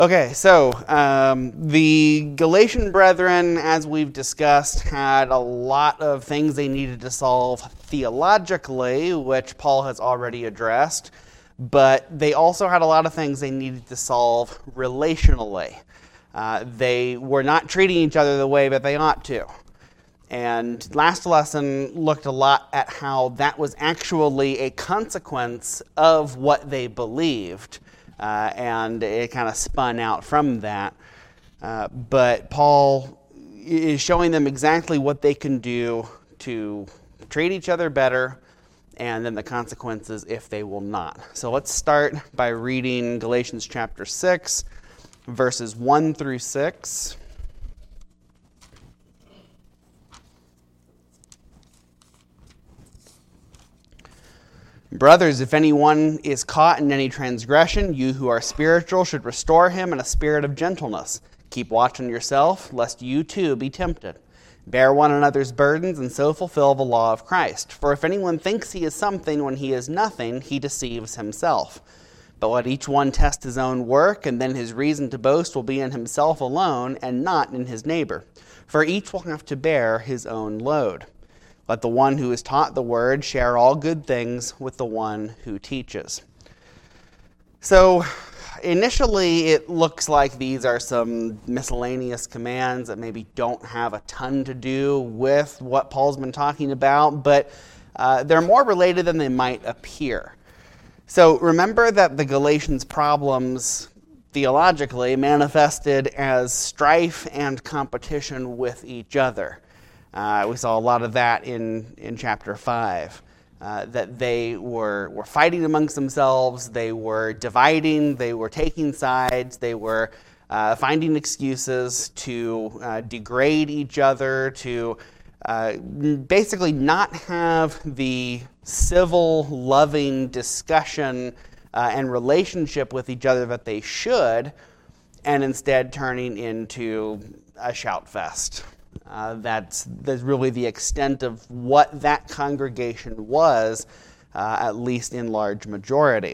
Okay, so the Galatian brethren, as we've discussed, had a lot of things they needed to solve theologically, which Paul has already addressed, but they also had a lot of things they needed to solve relationally. They were not treating each other the way that they ought to. And last lesson looked a lot at how that was actually a consequence of what they believed. And it kind of spun out from that. But Paul is showing them exactly what they can do to treat each other better, and then the consequences if they will not. So let's start by reading Galatians chapter 6, verses 1 through 6. Brothers, if anyone is caught in any transgression, you who are spiritual should restore him in a spirit of gentleness. Keep watch on yourself, lest you too be tempted. Bear one another's burdens, and so fulfill the law of Christ. For if anyone thinks he is something when he is nothing, he deceives himself. But let each one test his own work, and then his reason to boast will be in himself alone, and not in his neighbor. For each will have to bear his own load. Let the one who is taught the word share all good things with the one who teaches. So, initially it looks like these are some miscellaneous commands that maybe don't have a ton to do with what Paul's been talking about, but they're more related than they might appear. So remember that the Galatians' problems theologically manifested as strife and competition with each other. We saw a lot of that in chapter 5, that they were fighting amongst themselves, they were dividing, they were taking sides, they were finding excuses to degrade each other, to basically not have the civil, loving discussion and relationship with each other that they should, and instead turning into a shout fest. That's really the extent of what that congregation was, at least in large majority.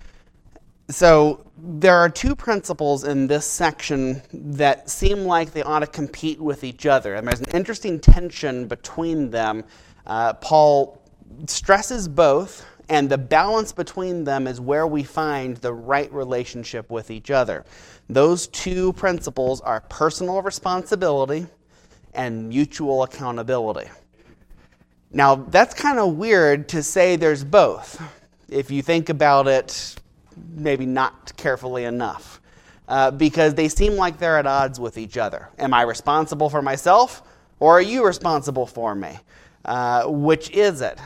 So there are two principles in this section that seem like they ought to compete with each other, and there's an interesting tension between them. Paul stresses both, and the balance between them is where we find the right relationship with each other. Those two principles are personal responsibility and mutual accountability. Now, that's kind of weird to say there's both, if you think about it maybe not carefully enough, because they seem like they're at odds with each other. Am I responsible for myself, or are you responsible for me? Which is it?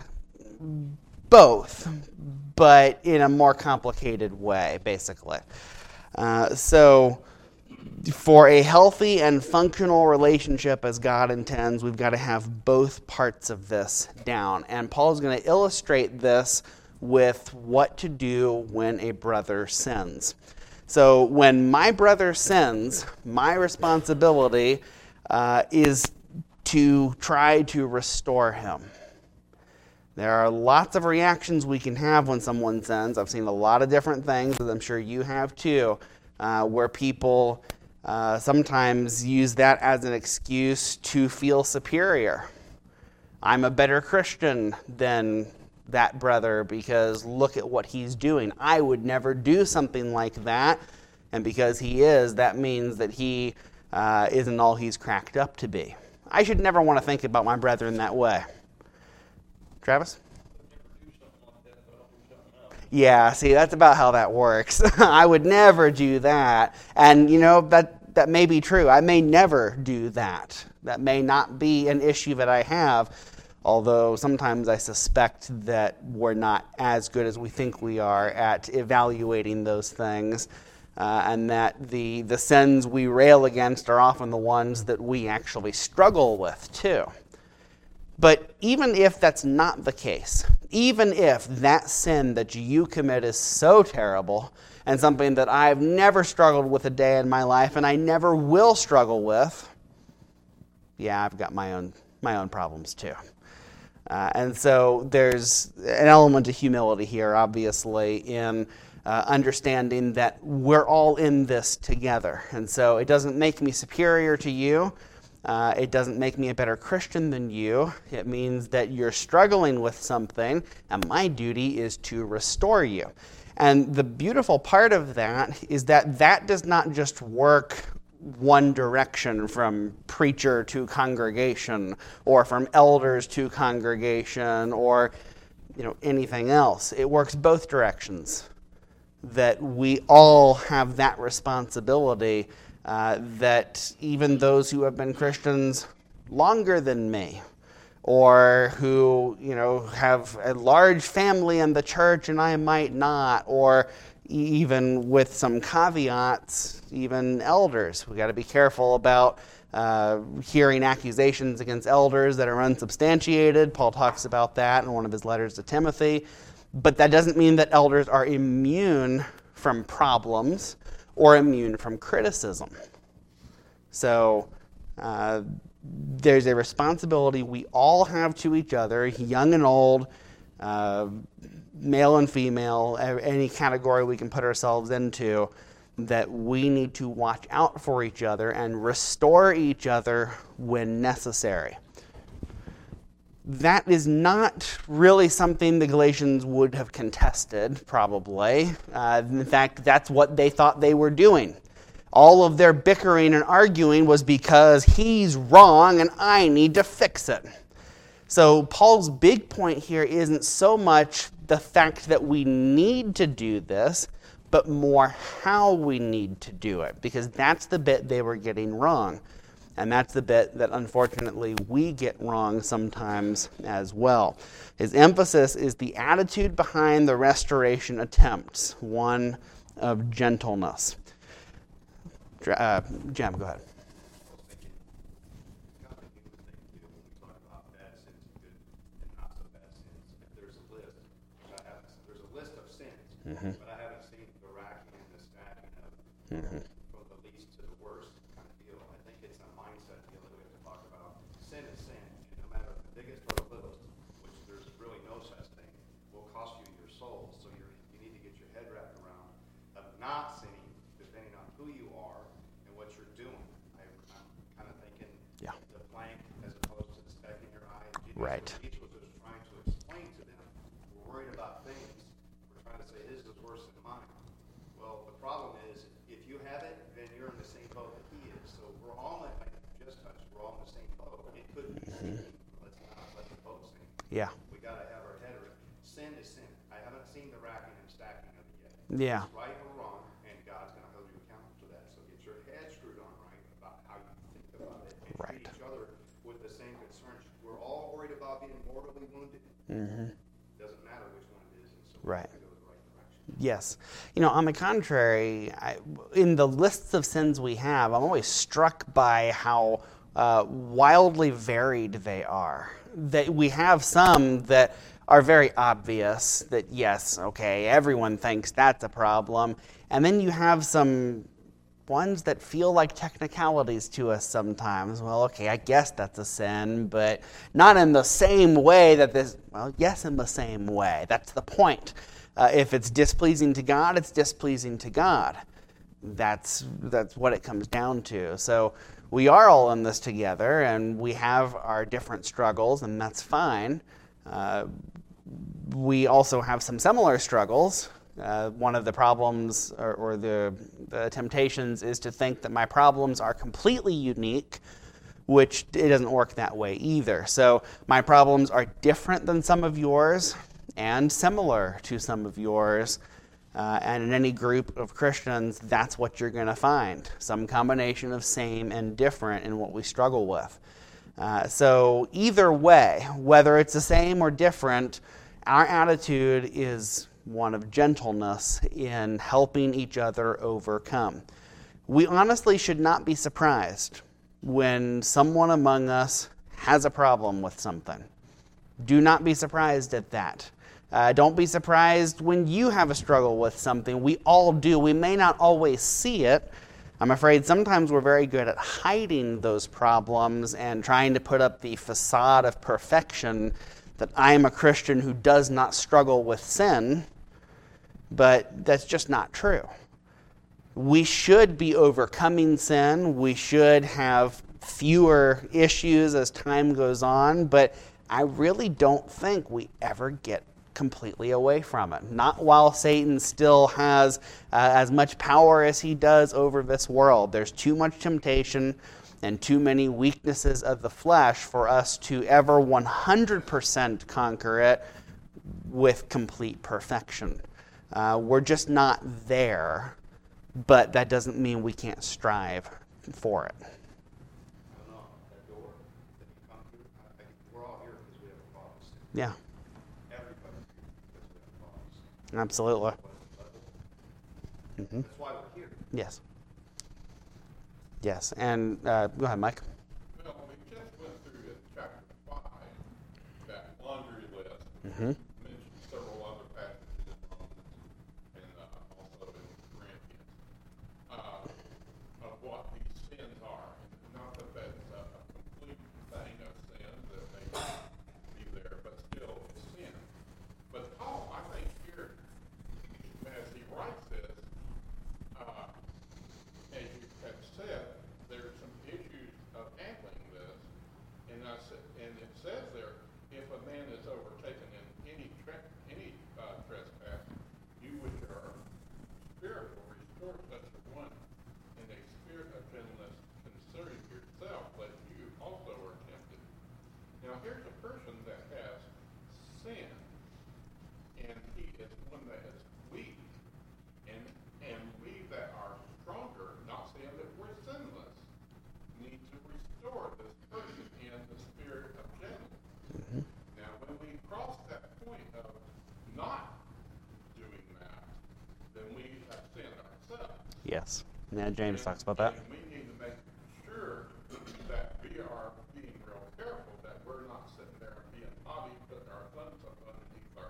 Both, but in a more complicated way, basically. So for a healthy and functional relationship as God intends, we've got to have both parts of this down. And Paul is going to illustrate this with what to do when a brother sins. So when my brother sins, my responsibility is to try to restore him. There are lots of reactions we can have when someone sins. I've seen a lot of different things, as I'm sure you have too, where people sometimes use that as an excuse to feel superior. I'm a better Christian than that brother because look at what he's doing. I would never do something like that, and because he is, that means that he isn't all he's cracked up to be. I should never want to think about my brother in that way. Travis? Yeah, see, that's about how that works. I would never do that. And, you know, that may be true. I may never do that. That may not be an issue that I have, although sometimes I suspect that we're not as good as we think we are at evaluating those things, and that the sins we rail against are often the ones that we actually struggle with, too. But even if that's not the case, even if that sin that you commit is so terrible and something that I've never struggled with a day in my life and I never will struggle with, yeah, I've got my own problems too. And so there's an element of humility here, obviously, in understanding that we're all in this together. And so it doesn't make me superior to you. It doesn't make me a better Christian than you. It means that you're struggling with something, and my duty is to restore you. And the beautiful part of that is that that does not just work one direction, from preacher to congregation, or from elders to congregation, or anything else. It works both directions. That we all have that responsibility, that even those who have been Christians longer than me, or who have a large family in the church and I might not, or even with some caveats, even elders. We got to be careful about hearing accusations against elders that are unsubstantiated. Paul talks about that in one of his letters to Timothy. But that doesn't mean that elders are immune from problems or immune from criticism. So there's a responsibility we all have to each other, young and old, male and female, any category we can put ourselves into, that we need to watch out for each other and restore each other when necessary. That is not really something the Galatians would have contested, probably. In fact, that's what they thought they were doing. All of their bickering and arguing was because he's wrong and I need to fix it. So Paul's big point here isn't so much the fact that we need to do this, but more how we need to do it, because that's the bit they were getting wrong. And that's the bit that, unfortunately, we get wrong sometimes as well. His emphasis is the attitude behind the restoration attempts, one of gentleness. Jem, go ahead. Mm-hmm. But I haven't seen the racking and the stacking of from the least to the worst kind of deal. I think it's a mindset deal that we have to talk about. Sin is sin, and no matter the biggest or the littlest, which there's really no such thing, will cost you your soul. So you need to get your head wrapped around of not sinning, depending on who you are and what you're doing. I'm kind of thinking the plank as opposed to the speck in your eye. Right. Jesus was just trying to explain to them, we're worried about things. Trying to say his is worse than mine. Well, the problem is, if you have it, then you're in the same boat that he is. So we're all, like just touched, we're all in the same boat. It could be sinking. Let's not let the boat sink. Yeah. We got to have our head right. Sin is sin. I haven't seen the racking and stacking of it yet. Yeah. It's right or wrong, and God's going to hold you accountable for that. So get your head screwed on right about how you think about it, and treat each other with the same concerns. We're all worried about being mortally wounded. Mm-hmm. Doesn't matter which one it is. And so right. Yes. On the contrary, in the lists of sins we have, I'm always struck by how wildly varied they are. That we have some that are very obvious, that yes, okay, everyone thinks that's a problem. And then you have some ones that feel like technicalities to us sometimes. Well, okay, I guess that's a sin, but not in the same way that this, well, yes, in the same way. That's the point. If it's displeasing to God, it's displeasing to God. That's what it comes down to. So we are all in this together, and we have our different struggles, and that's fine. We also have some similar struggles. One of the problems or the temptations is to think that my problems are completely unique, which it doesn't work that way either. So my problems are different than some of yours, and similar to some of yours, and in any group of Christians, that's what you're going to find. Some combination of same and different in what we struggle with. So either way, whether it's the same or different, our attitude is one of gentleness in helping each other overcome. We honestly should not be surprised when someone among us has a problem with something. Do not be surprised at that. Don't be surprised when you have a struggle with something. We all do. We may not always see it. I'm afraid sometimes we're very good at hiding those problems and trying to put up the facade of perfection that I am a Christian who does not struggle with sin. But that's just not true. We should be overcoming sin. We should have fewer issues as time goes on, but I really don't think we ever get completely away from it. Not while Satan still has as much power as he does over this world. There's too much temptation and too many weaknesses of the flesh for us to ever 100% conquer it with complete perfection. We're just not there, but that doesn't mean we can't strive for it. I don't know, that door that you come through, I think we're all here because we have a problem. Yeah, Everybody's here because we have a problem. absolutely. That's why we're here. Yes. Yes, and go ahead, Mike. Well, we just went through in chapter 5, that laundry list. Mm-hmm. Mentioned several other passages in Romans and also in Corinthians of what these sins are. And not that that's a complete thing of sin that may be there, but still it's sin. But Paul, I think here, as he writes this, as you have said, there's some issues of handling this, and it says there, if a man is overtaken in any trespass, you which are spiritual, restore such a one in a spirit of gentleness, consider yourself, lest you also are tempted. Now here's a person that has sin, and he is one that is weak, and we that are stronger, not saying that we're sinless, need to restore this person in the spirit of gentleness. Mm-hmm. Now, when we cross that point of not doing that, then we have sinned ourselves. Yes. Yeah, James talks about that. And we need to make sure that we are being real careful, that we're not sitting there and being haughty, putting our thumbs up underneath our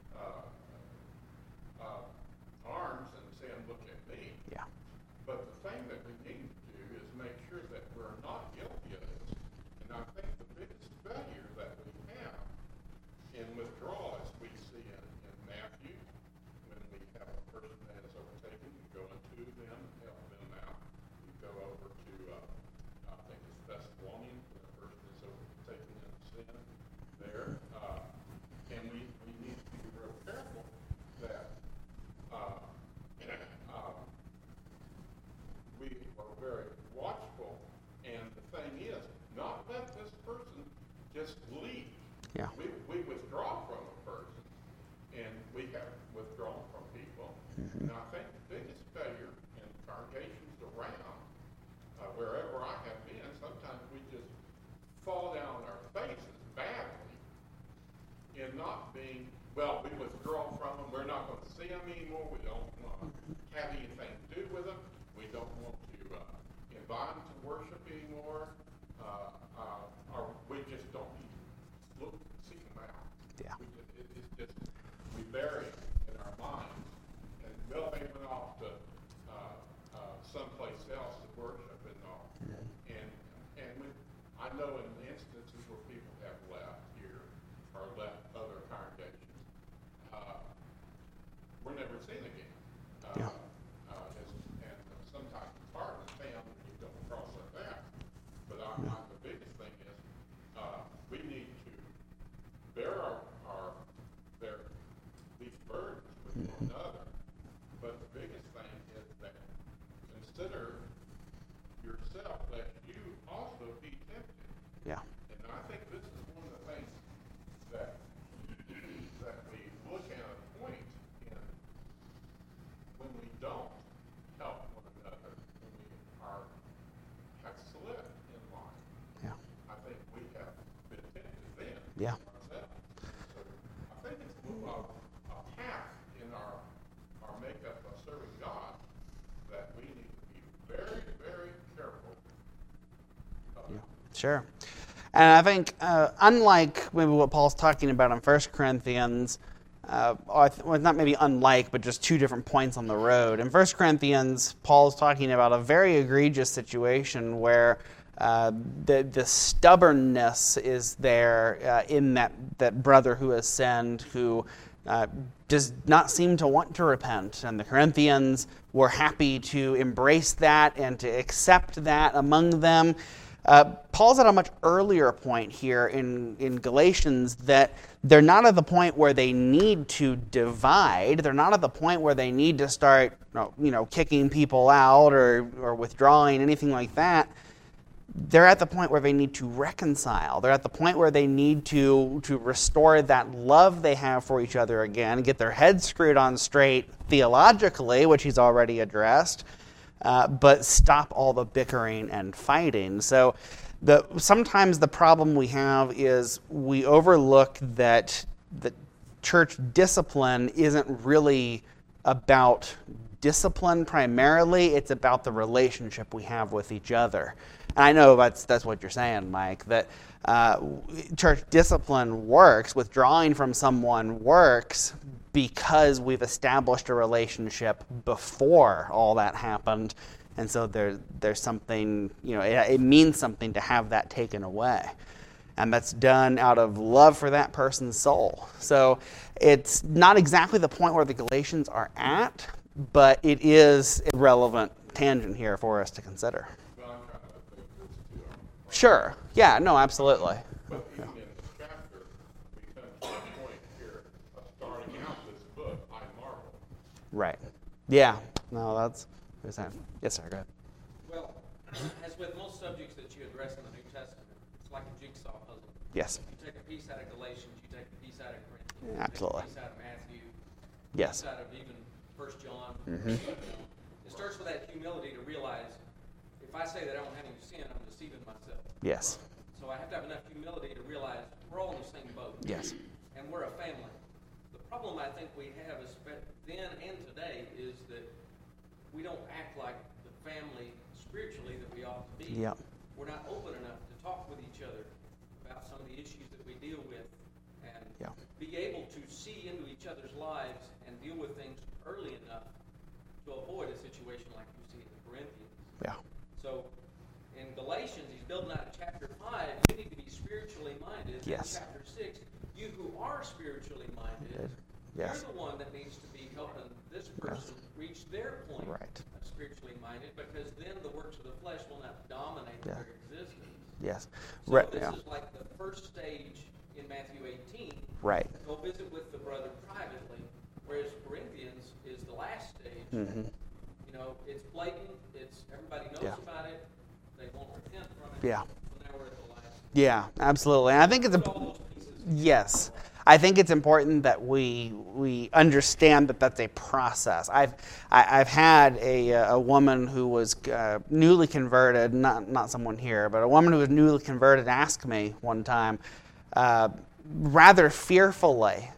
arms and saying, look at me. Yeah. But the thing that we need to do is make sure that we're not guilty of this. And I think the biggest failure that we have in withdrawal, as we see in Matthew, when we have a person that is overtaken, you go into them, help them out. You go over to, I think it's Thessalonians, when a person is overtaken in sin there. And we need to be real careful that we are very watchful, and the thing is, not let this person just leave. Yeah. We withdraw from a person, and we have withdrawn from people. Mm-hmm. And I think the biggest failure in congregations around, wherever I have been, sometimes we just fall down on our faces badly in not being, well, we withdraw from them, we're not going to see them anymore, we don't want to have anything to do with them, we don't want to invite them to worship anymore, or we just don't seek them out. Yeah. It's just, we bury it in our minds, and well, they went off to someplace else to worship and all. And I know in instances where people have left here or left other congregations, we're never seen again. Yeah. And sometimes it's hard to stand when you don't cross that path. But the biggest thing is we need to bear these burdens with one another. But the biggest thing is that consider yourself, lest you also be tempted. Yeah. And I think this is one of the things that we look at a point in when we don't help one another, when we have slipped in line. Yeah. I think we have been tempted then Yeah. ourselves. So I think it's a path in our makeup of serving God that we need to be very, very careful of. Yeah. Sure. And I think, unlike maybe what Paul's talking about in 1 Corinthians, well, not maybe unlike, but just two different points on the road. In 1 Corinthians, Paul's talking about a very egregious situation where the stubbornness is there in that brother who has sinned, who does not seem to want to repent. And the Corinthians were happy to embrace that and to accept that among them. Paul's at a much earlier point here in Galatians that they're not at the point where they need to divide. They're not at the point where they need to start, kicking people out or withdrawing, anything like that. They're at the point where they need to reconcile. They're at the point where they need to restore that love they have for each other again, get their heads screwed on straight theologically, which he's already addressed, but stop all the bickering and fighting. So sometimes the problem we have is we overlook that the church discipline isn't really about discipline primarily. It's about the relationship we have with each other. And I know that's what you're saying, Mike, that church discipline works, withdrawing from someone works because we've established a relationship before all that happened. And so there's something, it means something to have that taken away. And that's done out of love for that person's soul. So it's not exactly the point where the Galatians are at, but it is a relevant tangent here for us to consider. Sure. Yeah, no, absolutely. But even in this chapter, we come to the point here of starting out this book, I marvel. Right. Yeah. No, that's what you're saying. Yes, sir. Go ahead. Well, as with most subjects that you address in the New Testament, it's like a jigsaw puzzle. Yes. You take a piece out of Galatians, you take a piece out of Corinthians, Absolutely. you take a piece out of Matthew, Yes. a piece out of even 1 John. Mm-hmm. It starts with that humility to realize if I say that I don't have any sin, I'm deceiving myself. Yes. So I have to have enough humility to realize we're all in the same boat. Yes. And we're a family. The problem I think we have is then and today is that we don't act like the family spiritually that we ought to be. Yep. We're not open enough to talk with each other about some of the issues that we deal with and be able to see into each other's lives and deal with things early enough to avoid a situation like you see in the Corinthians. Yeah. So in Galatians, he's building out in chapter 5, you need to be spiritually minded. Yes. In chapter 6, you who are spiritually minded, Yes. you're the one that needs to be helping this person reach their point Right. of spiritually minded, because then the works of the flesh will not dominate their existence. Yes. So Right. this Yeah. is like the first stage in Matthew 18. Right. Go visit with the brother privately, whereas Corinthians is the last stage. Mm-hmm. It's blatant. It's everybody knows about it. They won't repent from it. Yeah. So now we're at the last. Yeah. Absolutely. And I think it's Put all those pieces together. Yes. I think it's important that we understand that that's a process. I've had a woman who was newly converted, not someone here, but a woman who was newly converted ask me one time, rather fearfully,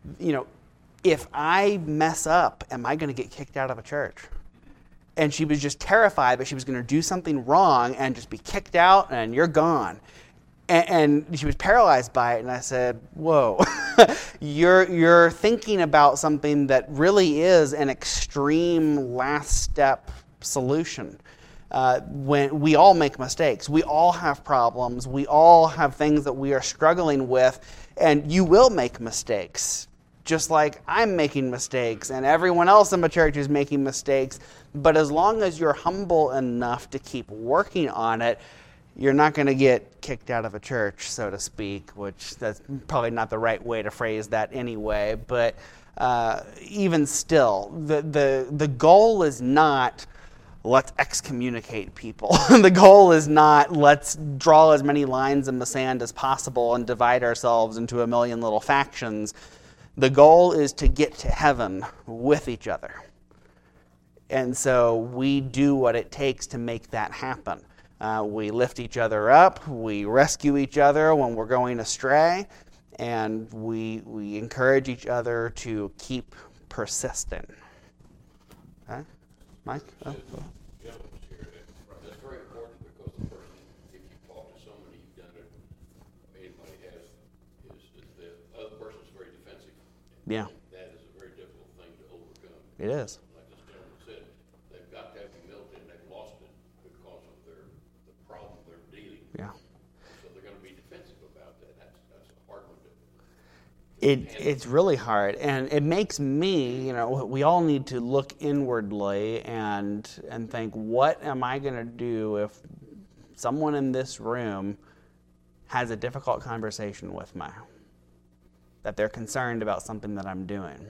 if I mess up, am I going to get kicked out of a church? And she was just terrified that she was going to do something wrong and just be kicked out and you're gone. And she was paralyzed by it, and I said, whoa, you're thinking about something that really is an extreme last step solution. When we all make mistakes, we all have problems, we all have things that we are struggling with, and you will make mistakes. Just like I'm making mistakes, and everyone else in the church is making mistakes. But as long as you're humble enough to keep working on it, you're not going to get kicked out of a church, so to speak, which that's probably not the right way to phrase that anyway. But even still, the goal is not let's excommunicate people. The goal is not let's draw as many lines in the sand as possible and divide ourselves into a million little factions. The goal is to get to heaven with each other. And so we do what it takes to make that happen. We lift each other up, we rescue each other when we're going astray, and we encourage each other to keep persisting. Okay? Mike? Oh. That's very important because the person, if you talk to somebody, you've done it, anybody has, is the other person's very defensive. Yeah. That is a very difficult thing to overcome. It is. Like this gentleman said, they've got to have humility and they've lost it because of the problem they're dealing with. Yeah. So they're going to be defensive about that. That's a hard one to It's really hard, and it makes me, we all need to look inwardly and think, what am I going to do if someone in this room has a difficult conversation with me, that they're concerned about something that I'm doing?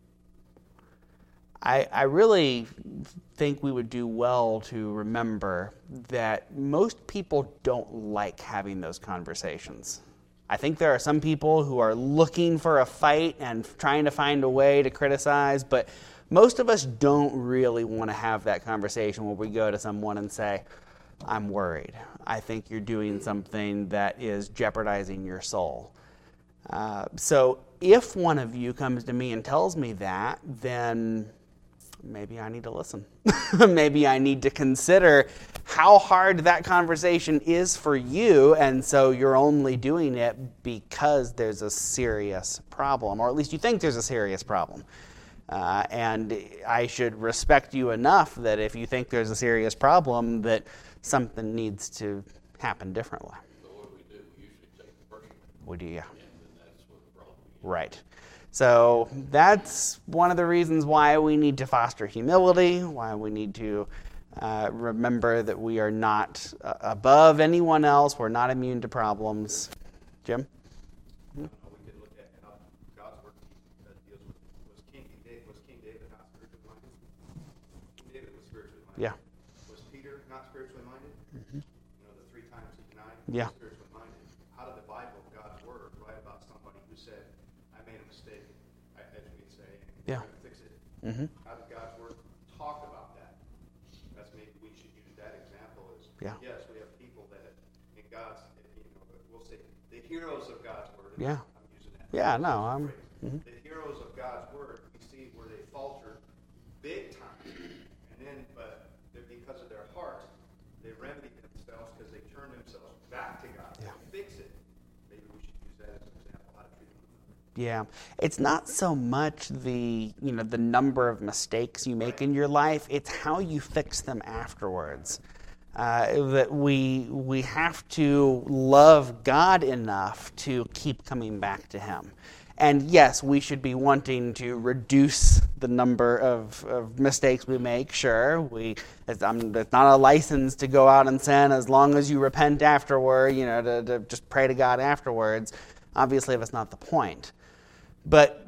I really think we would do well to remember that most people don't like having those conversations. I think there are some people who are looking for a fight and trying to find a way to criticize, but most of us don't really want to have that conversation where we go to someone and say, I'm worried. I think you're doing something that is jeopardizing your soul. So if one of you comes to me and tells me that, then maybe I need to listen. Maybe I need to consider how hard that conversation is for you, and so you're only doing it because there's a serious problem, or at least you think there's a serious problem. And I should respect you enough that if you think there's a serious problem, that something needs to happen differently. So what do? We usually take the person. We do, yeah. And then that's what the problem is. Right. So that's one of the reasons why we need to foster humility, why we need to remember that we are not above anyone else, we're not immune to problems. Jim? We could look at how God's word deals with, was King David not spiritually minded? King David was spiritually minded. Yeah. Was Peter not spiritually minded? Mm-hmm. The 3 times he denied, Yeah. was spiritually minded. How did the Bible, God's word, write about somebody who said, I made a mistake, as we'd say, and Yeah. I'm going to fix it? Mm-hmm. How did God's word talk about that? That's maybe we should use that example as, Yeah. yes, we have people that in God's, we'll say the heroes of God's word. Yeah. I'm using that. Yeah, no, I'm... Mm-hmm. The heroes of God's word, we see where they falter big time. And then, but because of their heart, they remedy themselves because they turn themselves back to God. Yeah. They fix it. Maybe we should use that as an example how to treat them. Yeah, it's not so much the number of mistakes you make in your life, it's how you fix them afterwards. That we have to love God enough to keep coming back to Him. And yes, we should be wanting to reduce the number of mistakes we make, sure. It's not a license to go out and sin as long as you repent afterward, to just pray to God afterwards. Obviously, that's not the point. But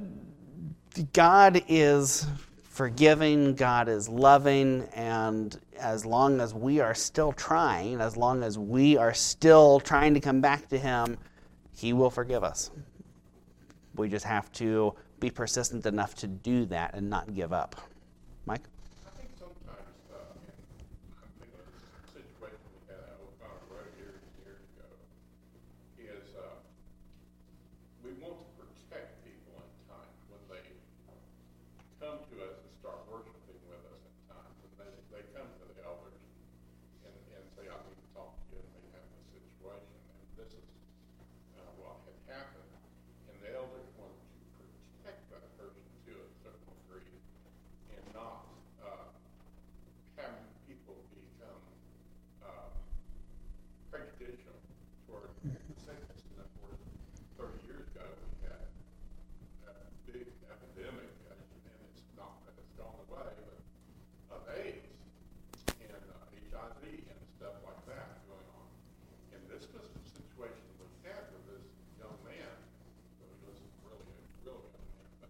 God is forgiving, God is loving, and as long as we are still trying, as long as we are still trying to come back to Him, He will forgive us. We just have to be persistent enough to do that and not give up. Mike? I think sometimes, I'm thinking of a situation we had out on the road years and years ago, is we want to protect people in time when they come to us and start worshiping with us in times. And they come to the elders and say, I need to talk to you, and they have a situation. And this is what had happened. And the elders wanted to protect that person to a certain degree and not having people become prejudicial toward the sickness. And of course, 30 years ago, we had a big epidemic, and it's gone away, but of AIDS and HIV and stuff like that going on. And this was the situation we had with this young man. He was really a real young man, but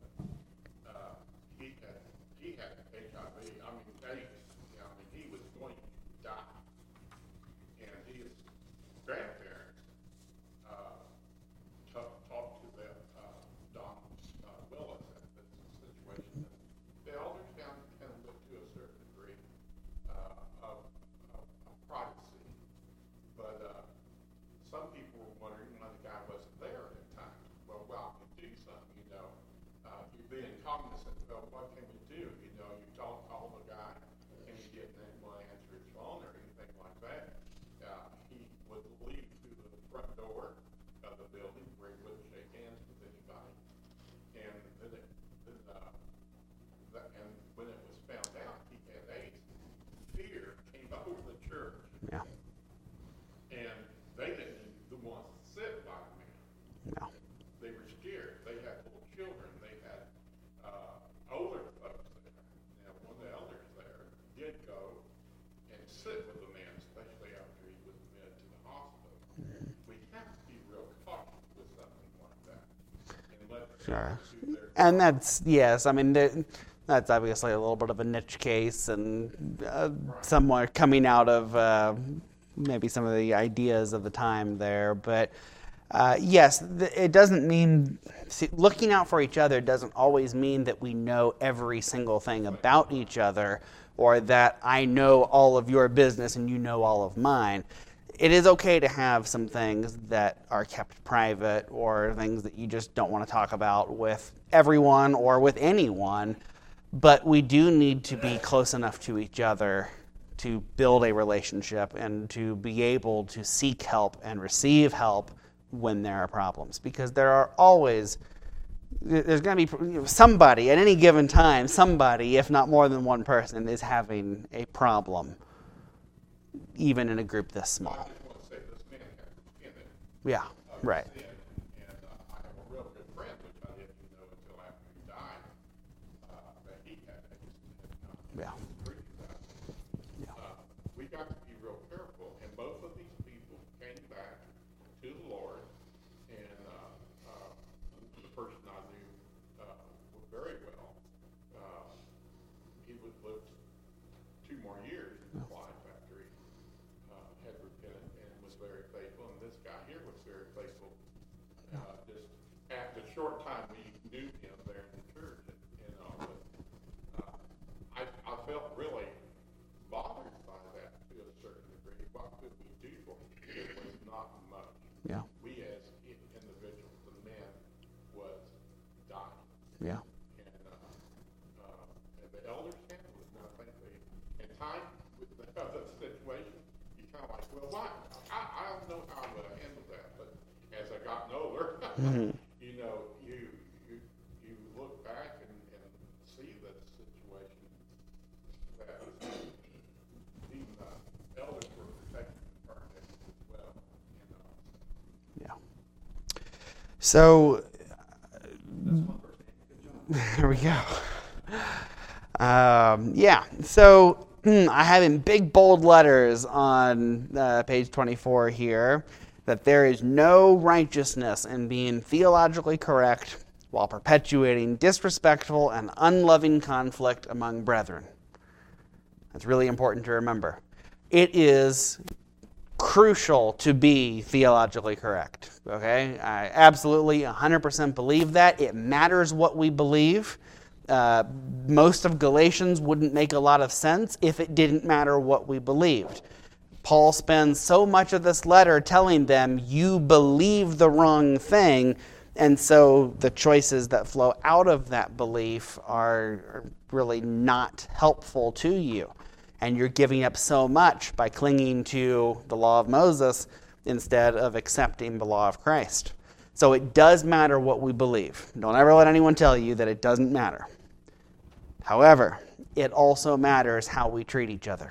he had HIV. I mean, AIDS. He was going to die. And his grandparents talked to them, Don Willis at this situation. The elders found kind of looked to a certain degree of privacy. But some people were wondering why the guy wasn't there at times. Well, I can do something, you're being cognizant of what can we do? You call the guy, and he didn't want to answer his phone or anything like that. He would leave through the front door of the building where he wouldn't shake hands with anybody. And and when it was found out he had AIDS, fear came over the church. Yeah. And they didn't even the ones that sit by the man. No. They were scared. They had to Sure. And that's, yes, I mean, that's obviously a little bit of a niche case and somewhat coming out of maybe some of the ideas of the time there. But yes, it doesn't mean, looking out for each other doesn't always mean that we know every single thing about each other, or that I know all of your business and you know all of mine. It is okay to have some things that are kept private, or things that you just don't want to talk about with everyone or with anyone, but we do need to be close enough to each other to build a relationship and to be able to seek help and receive help when there are problems, because there's going to be somebody at any given time, somebody, if not more than one person, is having a problem, even in a group this small. I just want to say this man has in it. Yeah, right. Sin, and I have a real good friend, which I didn't know until after he died, that he had AIDS. Yeah. Yeah. We got to be real careful, and both of these people came back to the Lord, and the person I knew very well, he would live 2 more years in life after he had repented and was very faithful, and this guy here was very faithful. Just at the short time we knew him there in the church, but I felt really bothered by that to a certain degree. What could we do for him? It was not much. Yeah. We as individuals, the man was dying. Yeah. And the elders handled it. Now, thankfully, in time with the other situation, you kind of like, well, why? I don't know how I would have handled that, but as I gotten older, you know, you look back and see the situation that the elders were protecting the permit as well, you know. Yeah. So, there we go. Yeah. So I have in big bold letters on page 24 here that there is no righteousness in being theologically correct while perpetuating disrespectful and unloving conflict among brethren. That's really important to remember. It is crucial to be theologically correct. Okay? I absolutely 100% believe that. It matters what we believe. Most of Galatians wouldn't make a lot of sense if it didn't matter what we believed. Paul spends so much of this letter telling them, you believe the wrong thing, and so the choices that flow out of that belief are really not helpful to you. And you're giving up so much by clinging to the law of Moses instead of accepting the law of Christ. So it does matter what we believe. Don't ever let anyone tell you that it doesn't matter. However, it also matters how we treat each other.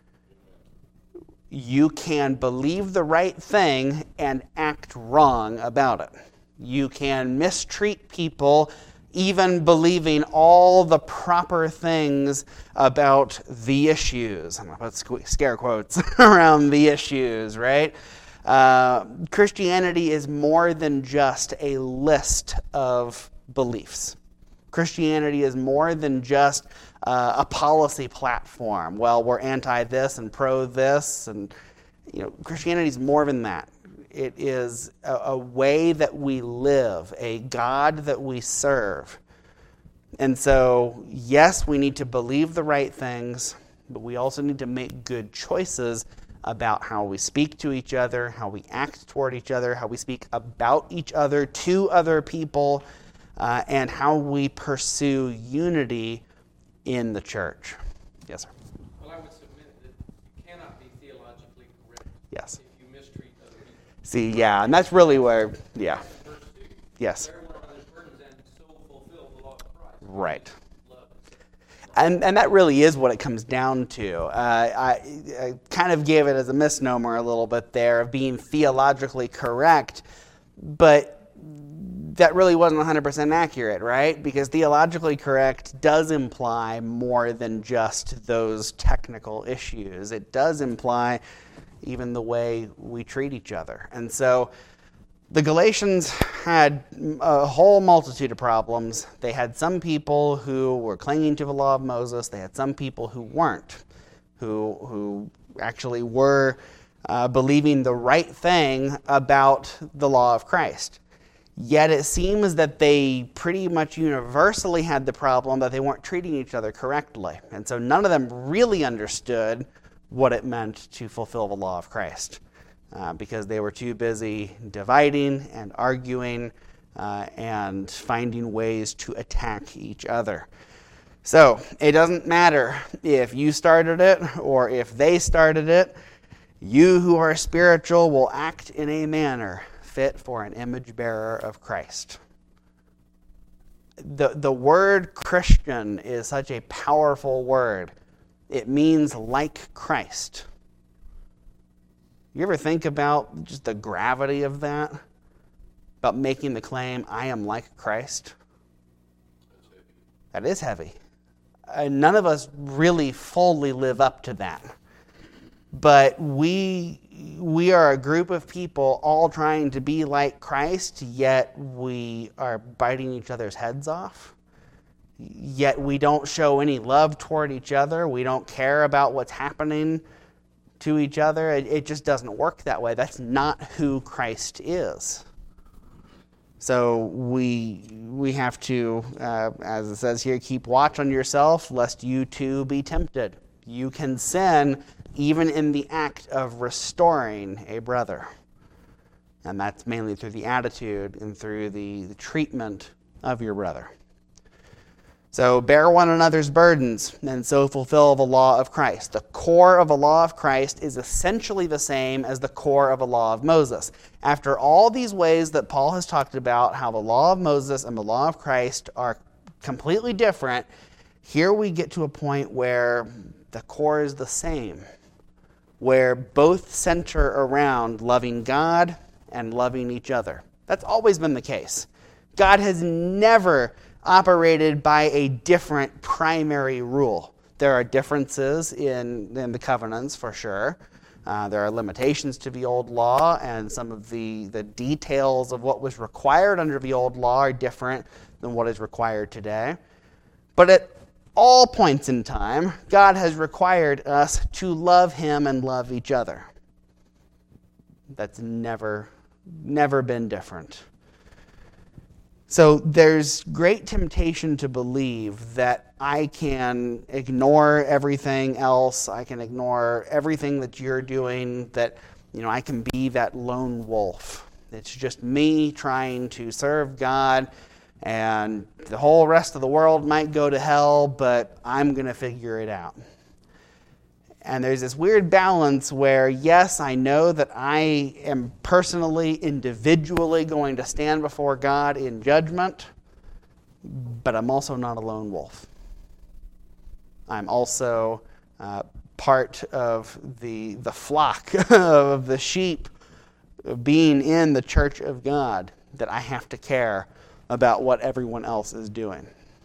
You can believe the right thing and act wrong about it. You can mistreat people even believing all the proper things about the issues. I'm going to put scare quotes around the issues, right? Christianity is more than just a list of beliefs. Christianity is more than just a policy platform. Well, we're anti this and pro this, and Christianity is more than that. It is a way that we live, a God that we serve. And so, yes, we need to believe the right things, but we also need to make good choices about how we speak to each other, how we act toward each other, how we speak about each other to other people, and how we pursue unity in the church. Yes, sir. Well, I would submit that you cannot be theologically correct Yes. if you mistreat other people. See, yeah, and that's really where, yeah. Verse 2. Yes. Bear one another's burdens and so fulfill the law of Christ. Right. Love. And that really is what it comes down to. I kind of gave it as a misnomer a little bit there of being theologically correct, but that really wasn't 100% accurate, right? Because theologically correct does imply more than just those technical issues. It does imply even the way we treat each other. And so The Galatians had a whole multitude of problems. They had some people who were clinging to the law of Moses. They had some people who weren't, who actually were believing the right thing about the law of Christ. Yet it seems that they pretty much universally had the problem that they weren't treating each other correctly. And so none of them really understood what it meant to fulfill the law of Christ because they were too busy dividing and arguing and finding ways to attack each other. So it doesn't matter if you started it or if they started it. You who are spiritual will act in a manner fit for an image bearer of Christ. The word Christian is such a powerful word. It means like Christ. You ever think about just the gravity of that? About making the claim, I am like Christ? That is heavy. None of us really fully live up to that. But we are a group of people all trying to be like Christ, yet we are biting each other's heads off. Yet we don't show any love toward each other. We don't care about what's happening to each other. It just doesn't work that way. That's not who Christ is. So we have to, as it says here, keep watch on yourself, lest you too be tempted. You can sin even in the act of restoring a brother. And that's mainly through the attitude and through the treatment of your brother. So bear one another's burdens and so fulfill the law of Christ. The core of the law of Christ is essentially the same as the core of the law of Moses. After all these ways that Paul has talked about how the law of Moses and the law of Christ are completely different, here we get to a point where the core is the same, where both center around loving God and loving each other. That's always been the case. God has never operated by a different primary rule. There are differences in the covenants, for sure. There are limitations to the old law, and some of the details of what was required under the old law are different than what is required today. But at all points in time, God has required us to love Him and love each other. That's never been different. So there's great temptation to believe that I can ignore everything else, I can ignore everything that you're doing, that I can be that lone wolf. It's just me trying to serve God, and the whole rest of the world might go to hell, but I'm going to figure it out. And there's this weird balance where, yes, I know that I am personally, individually going to stand before God in judgment, but I'm also not a lone wolf. I'm also part of the flock of the sheep being in the church of God, that I have to care about what everyone else is doing.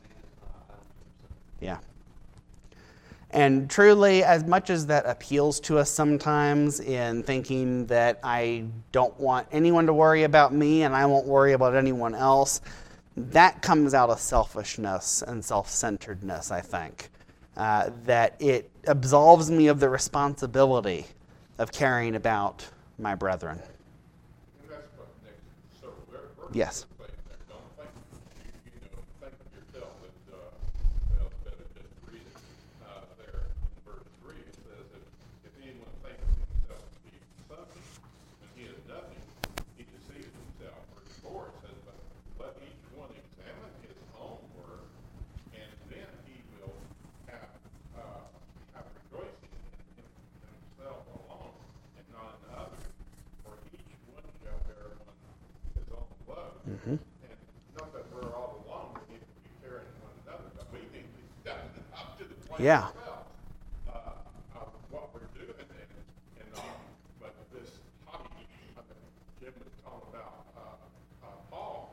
Yeah. And truly, as much as that appeals to us sometimes in thinking that I don't want anyone to worry about me and I won't worry about anyone else, that comes out of selfishness and self-centeredness, I think. That it absolves me of the responsibility of caring about my brethren. And that's what Nick, so we're Yes. Don't think of yourself that just read it there in verse 3. It says, if anyone thinks himself to be something when he is nothing, he deceives himself. Verse 4 says, but let each one examine his own work, and then he will have rejoicing in himself alone and not in others. For each one shall bear his own load. Mm-hmm. And not that we're all alone, we need to be carrying one another, but we need to be stepping up to the plate Yeah. ourselves of what we're doing. But this hobby, Jim was talking about Paul,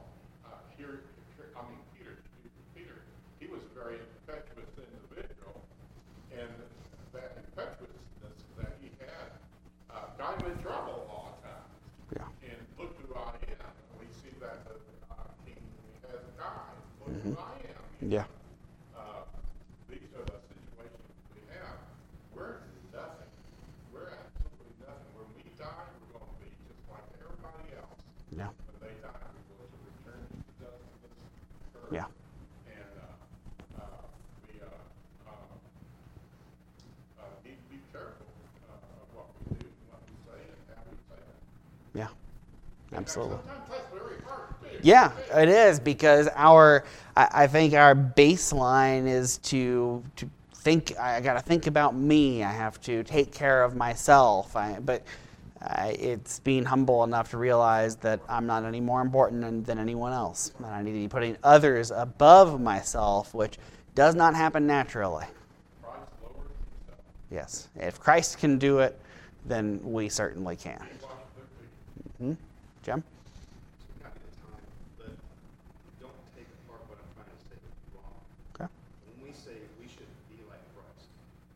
Peter, he was a very impetuous individual, and that impetuousness that he had got him in trouble a lot of times. Yeah. And look who I am. Yeah. These are the situations we have. We're nothing. We're absolutely nothing. When we die, we're going to be just like everybody else. Yeah. When they die, we're going to return to the dust of this earth. Yeah. And we need to be careful of what we do, what we say, and how we say it. Yeah. Absolutely. Sometimes that's very hard to do. Yeah, it is, because I think our baseline is to think. I got to think about me. I have to take care of myself. But it's being humble enough to realize that I'm not any more important than anyone else. And I need to be putting others above myself, which does not happen naturally. Christ lowers himself. Yes, if Christ can do it, then we certainly can. He washed their feet. Hmm? Jim? There's got to be a time that don't take apart what I'm trying to say wrong. Okay. When we say we should be like Christ,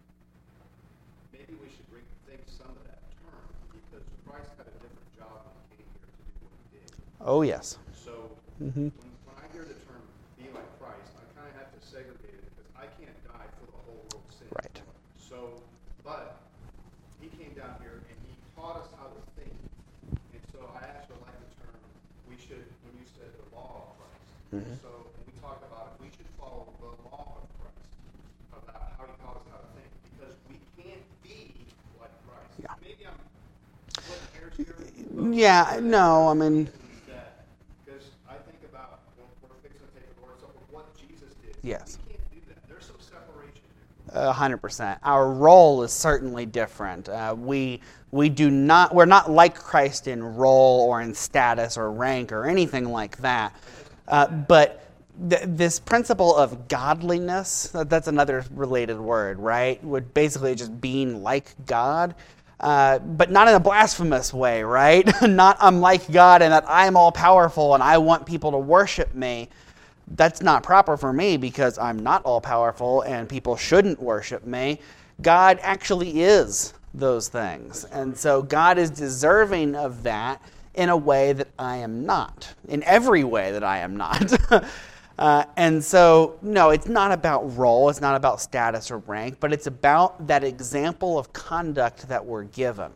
maybe we should rethink some of that term, because Christ had a different job when he came here to do what he did. Oh, yes. So Mm-hmm. when I hear the term be like Christ, I kind of have to segregate it, because I can't die for the whole world's sin. Right. So, but he came down here and he taught us how to think. And so I actually like the term, we should, when you said the law of Christ. Mhm. So when we talk about it, we should follow the law of Christ, about how he taught us how to think, because we can't be like Christ. Yeah. Maybe I'm splitting hairs here. Yeah, no, I mean, Because I think about when we're fixing to take the Lord's Supper, what Jesus did. Yes. We can't do that. There's some separation there. 100%. Our role is certainly different. We're not like Christ in role or in status or rank or anything like that. But this principle of godliness, that's another related word, right? Would basically just being like God, but not in a blasphemous way, right? Not I'm like God and that I'm all powerful and I want people to worship me. That's not proper for me, because I'm not all powerful and people shouldn't worship me. God actually is those things. And so God is deserving of that in a way that I am not, in every way that I am not. And so, no, it's not about role, it's not about status or rank, but it's about that example of conduct that we're given.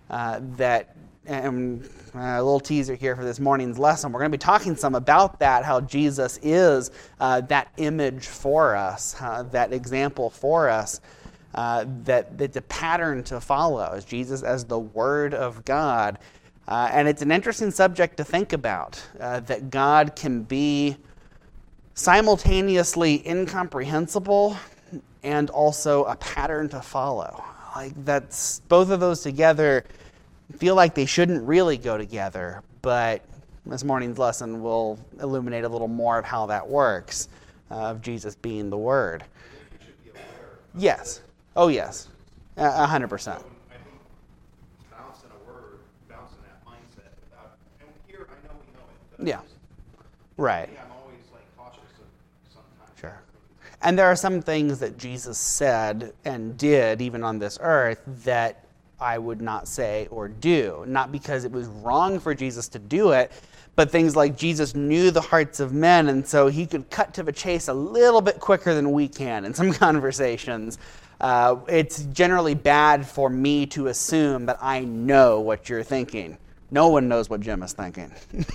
And a little teaser here for this morning's lesson. We're going to be talking some about that, how Jesus is that image for us, that example for us, that it's a pattern to follow, as Jesus as the Word of God. And it's an interesting subject to think about, that God can be simultaneously incomprehensible and also a pattern to follow. Like, that's both of those together feel like they shouldn't really go together, but this morning's lesson will illuminate a little more of how that works, of Jesus being the Word. We should be aware. Yes. Oh, yes. 100%. I think bouncing a word, bouncing that mindset without, and here I know we know it. But Yeah. Right. I'm always like cautious of sometimes. Sure. And there are some things that Jesus said and did, even on this earth, that I would not say or do. Not because it was wrong for Jesus to do it, but things like Jesus knew the hearts of men, and so he could cut to the chase a little bit quicker than we can in some conversations. It's generally bad for me to assume that I know what you're thinking. No one knows what Jim is thinking.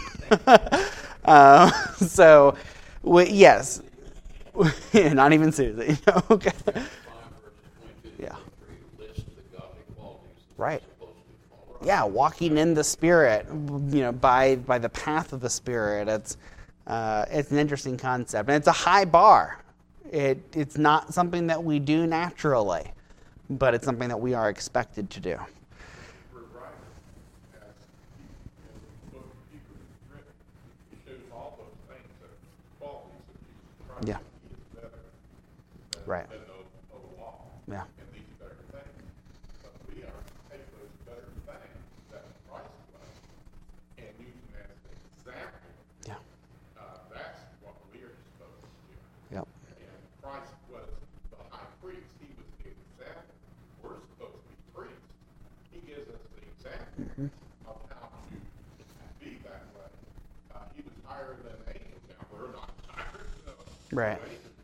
Yes. Not even Susie. Okay. 5 verses 22 to Yeah. 23 lists the godly qualities that Right. we're supposed to follow. Yeah, walking in the Spirit, by the path of the Spirit. It's an interesting concept, and it's a high bar. It's not something that we do naturally, but it's something that we are expected to do. Hebrew writer, as in the book of Hebrews is written, he shows all those things that are qualities of Jesus Christ. Yeah. He is better than, Right. than the law. Yeah. And these better things. But we are to take those better things that Christ was and use them as an example. Yeah. That's what we are supposed to do. Yep. And Christ was the high priest. He was the example. We're supposed to be priests. He gives us the example of how to be that way. He was higher than angels. Now, we're not higher. So Right. angels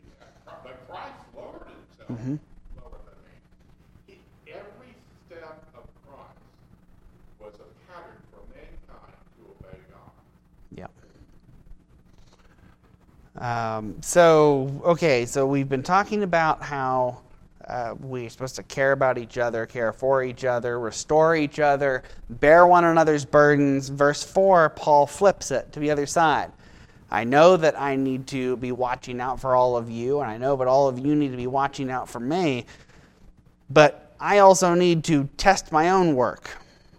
Well, what that means. Every step of Christ was a pattern for mankind to obey God. Yep. So we've been talking about how we're supposed to care about each other, care for each other, restore each other, bear one another's burdens. Verse 4, Paul flips it to the other side. I know that I need to be watching out for all of you, and I know that all of you need to be watching out for me, but I also need to test my own work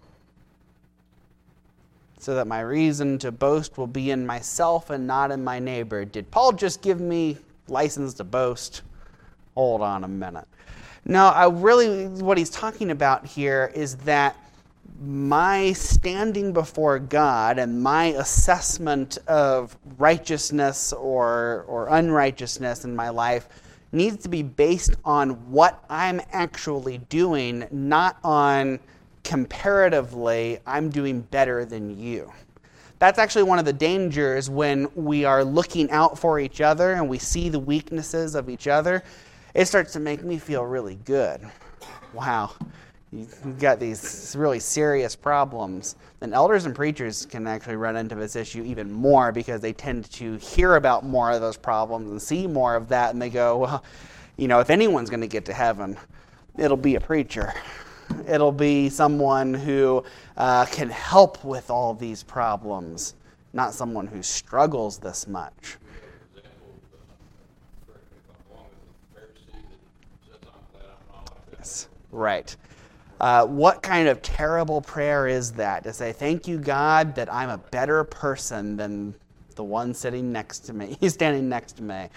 so that my reason to boast will be in myself and not in my neighbor. Did Paul just give me license to boast? Hold on a minute. No, what he's talking about here is that my standing before God and my assessment of righteousness or unrighteousness in my life needs to be based on what I'm actually doing, not on comparatively, I'm doing better than you. That's actually one of the dangers when we are looking out for each other and we see the weaknesses of each other. It starts to make me feel really good. Wow, you've got these really serious problems. And elders and preachers can actually run into this issue even more because they tend to hear about more of those problems and see more of that, and they go, well, if anyone's going to get to heaven, it'll be a preacher. It'll be someone who can help with all these problems, not someone who struggles this much. Yes, right. What kind of terrible prayer is that? To say, thank you, God, that I'm a better person than the one sitting next to me. He's standing next to me.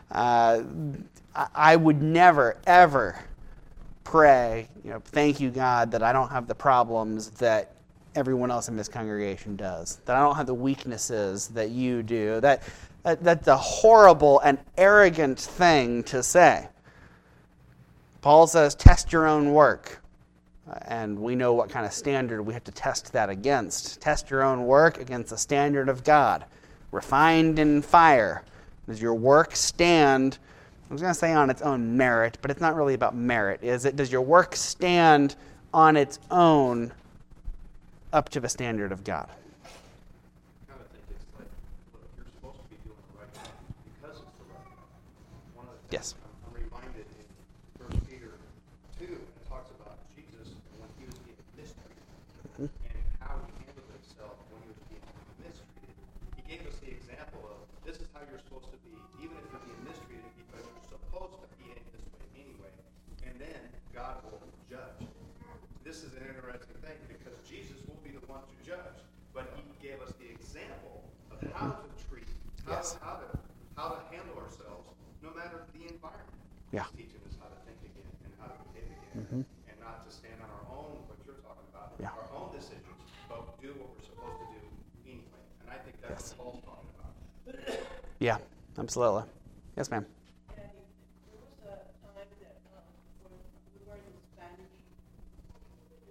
I would never, ever pray, thank you, God, that I don't have the problems that everyone else in this congregation does, that I don't have the weaknesses that you do. That's a horrible and arrogant thing to say. Paul says, test your own work. And we know what kind of standard we have to test that against. Test your own work against the standard of God, refined in fire. Does your work stand, I was going to say on its own merit, but it's not really about merit, is it? Does your work stand on its own up to the standard of God? I kind of think it's like, look, you're supposed to be doing the right thing because it's the right thing. One of the things Yes. I'm reminded in 1 Peter 2, it talks about Jesus when he was being mistreated and how he handled himself when he was being mistreated. He gave us the example of this is how you're supposed to be, even if you're being mistreated, because you're supposed to behave this way anyway, and then God will judge. This is an interesting thing because Jesus will be the one to judge, but he gave us the example of how to treat, how to handle ourselves, no matter the environment. Yeah. He's teaching us how to think again and how to behave again, and not to stand on our own, what you're talking about, our own decisions, but do what we're supposed to do anyway. And I think that's what Paul's talking about. Yeah, absolutely. Yes, ma'am. There was a time that when we were in Spanish, he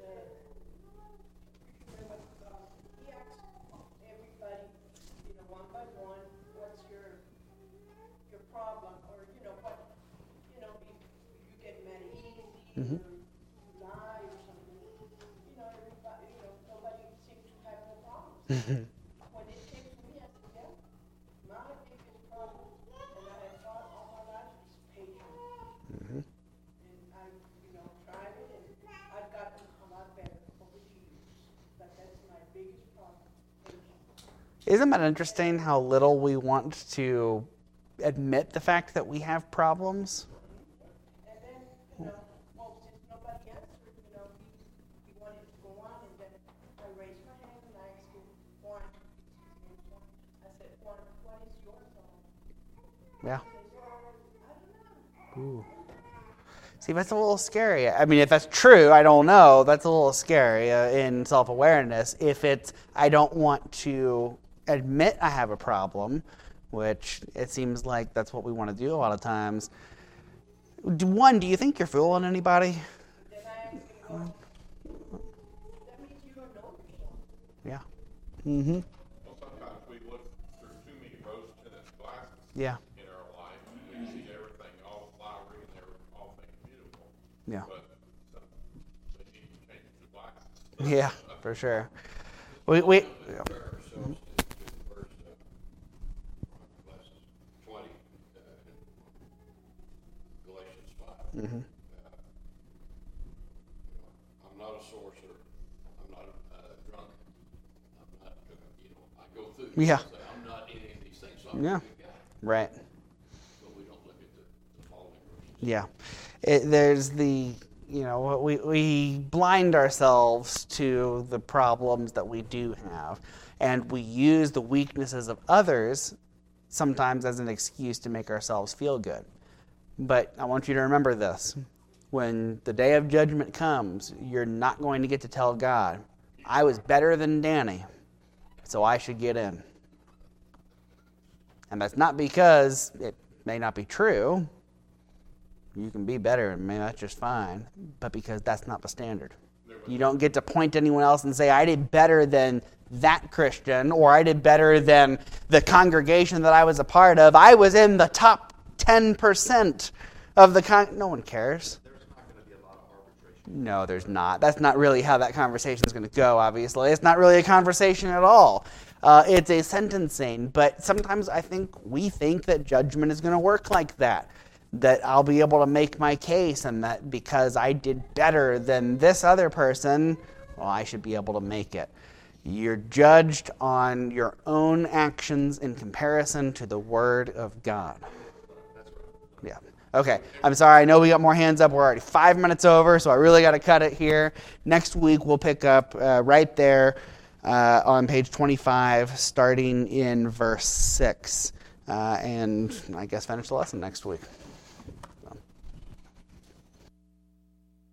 asked everybody, one by one, what's your problem, or what, if you get mad easy, or you lie or something, everybody, nobody seems to have no problems. When it came to me, I said, yeah, my biggest problem, and I had thought all my life, is patience. And I, tried it, and I've gotten a lot better over the years. But that's my biggest problem, patience. Isn't that interesting how little we want to admit the fact that we have problems? And then, since nobody answered, he wanted to go on, and then I raised my hand and I asked him, Juan, his name's Juan. I said, Juan, what is your problem? Yeah. He says, I don't know. Ooh. See, that's a little scary. I mean, if that's true, I don't know. That's a little scary in self-awareness. If it's, I don't want to admit I have a problem, which it seems like that's what we want to do a lot of times. One, do you think you're fooling anybody? Then I asked him, well, that means you don't know yourself. Yeah. Mm-hmm. Well, sometimes we look through too many rose-tinted glasses Yeah. in our life. We see everything all flowery and all things Yeah. But they need to change the life. Yeah, for sure. We Compare ourselves to verse, Galatians 20, Galatians 5. Mm-hmm. I'm not a sorcerer. I'm not drunk. I'm not, I go through. Yeah. Say, I'm not any of these things. So I'm Yeah. a good guy. Right. But we don't look at the following verses. Yeah. There's the, we blind ourselves to the problems that we do have, and we use the weaknesses of others sometimes as an excuse to make ourselves feel good. But I want you to remember this. When the day of judgment comes, you're not going to get to tell God, I was better than Danny, so I should get in. And that's not because it may not be true. You can be better, and maybe that's just fine, but because that's not the standard. You don't get to point to anyone else and say, I did better than that Christian, or I did better than the congregation that I was a part of. I was in the top 10% of the no one cares. There's not going to be a lot of arbitration. No, there's not. That's not really how that conversation is going to go, obviously. It's not really a conversation at all. It's a sentencing, but sometimes we think that judgment is going to work like that. That I'll be able to make my case, and that because I did better than this other person, well, I should be able to make it. You're judged on your own actions in comparison to the Word of God. Yeah. Okay. I'm sorry. I know we got more hands up. We're already 5 minutes over, so I really got to cut it here. Next week, we'll pick up right there on page 25, starting in verse 6, and I guess finish the lesson next week.